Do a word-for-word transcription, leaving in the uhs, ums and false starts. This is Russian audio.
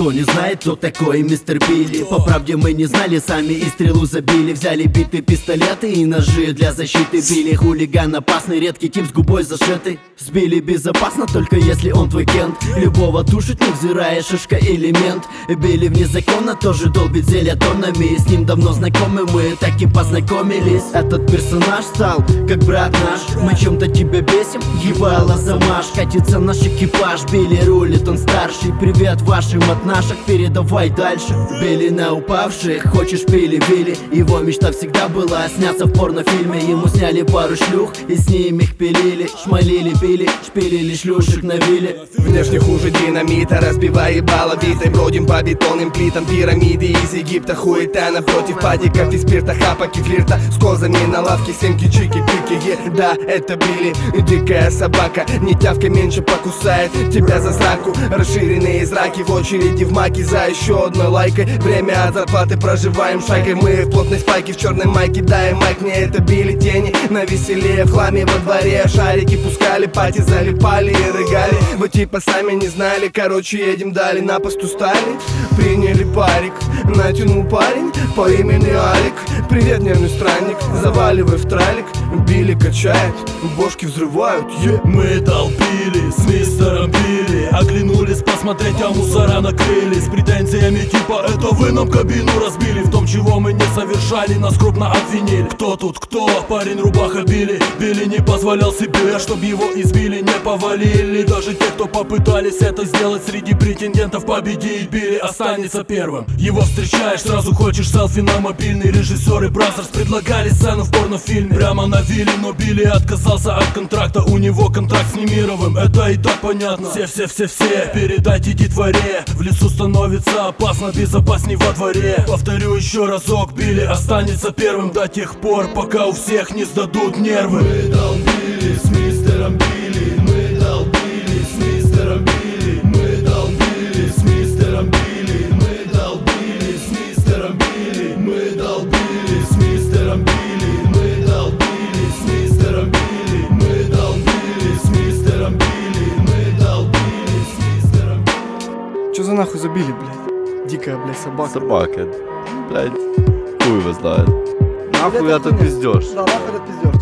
Кто не знает, кто такой мистер Билли? По правде мы не знали, сами и стрелу забили. Взяли биты, пистолеты и ножи для защиты. Били хулиган опасный, редкий тип с губой зашитый. Сбили безопасно, только если он твой кент. Любого тушить, невзирая, шишка или мент. Били вне закона, тоже долбит зелья тоннами. С ним давно знакомы, мы так и познакомились. Этот персонаж стал как брат наш. Мы чем-то тебя бесим, ебало замаш. Катится наш экипаж, Билли рулит, он старший. Привет вашим от наших, передавай дальше. Билли на упавших, хочешь пили, Билли. Его мечта всегда была сняться в порнофильме. Ему сняли пару шлюх и с ними их пилили. Шмалили, пили, шпилили шлюшек на вилле. Внешне хуже динамита, разбивая ебало битой. Бродим по бетонным плитам, пирамиды из Египта. Хуета напротив падиков и спирта, хапок и флирта. С козами на лавке, семки, чики, пики. Да, это Билли, дикая собака. Не тявка, меньше покусает тебя за сраку. Расширенные зраки в очереди в маке за еще одной лайкой. Время от зарплаты проживаем шайкой. Мы в плотной спайке, в черной майке. Дай майк, мне это Билли тени. На веселее в хламе во дворе. Шарики пускали, пати залипали и рыгали. Вы типа сами не знали, короче едем дали. На посту стали, приняли парик. Натянул парень по имени Алик. Привет, нервный странник, заваливай в тралик. Билли качает, бошки взрывают, yeah. Мы долбили с мистером Билли, оглянулись посмотреть, а мусора накрыли. С претензиями типа это вы нам кабину разбили. В том, чего мы не совершали, нас крупно обвинили. Кто тут кто? Парень рубаха Билли. Билли не позволял себе, чтоб его избили, не повалили. Даже те, кто попытались это сделать, среди претендентов победить Билли останется первым. Его встречаешь, сразу хочешь селфи на мобильный. Режиссеры Бразерс предлагали сцену в порнофильме прямо на вилле, но Билли отказался от контракта. У него контракт с Немировым, это и так понятно. Все-все-все-все, передайте детворе. В лесу становится опасно, безопасней во дворе. Повторю еще разок, Билли останется первым до тех пор, пока у всех не сдадут нервы. Мы долбили с мистером Билли, мы долбили с мистером Билли, мы долбили с мистером Билли, мы долбили с мистером Билли, мы долбили с мистером Билли, мы долбили с мистером Билли, мы долбили с мистером Билли, мы долбили с мистером Билли. Чё за нахуй забили, блядь? Дикая, блядь, собака. Собака, блядь, хуй его знает. Нахуй это пиздёшь. Да, нахуй это пиздёшь.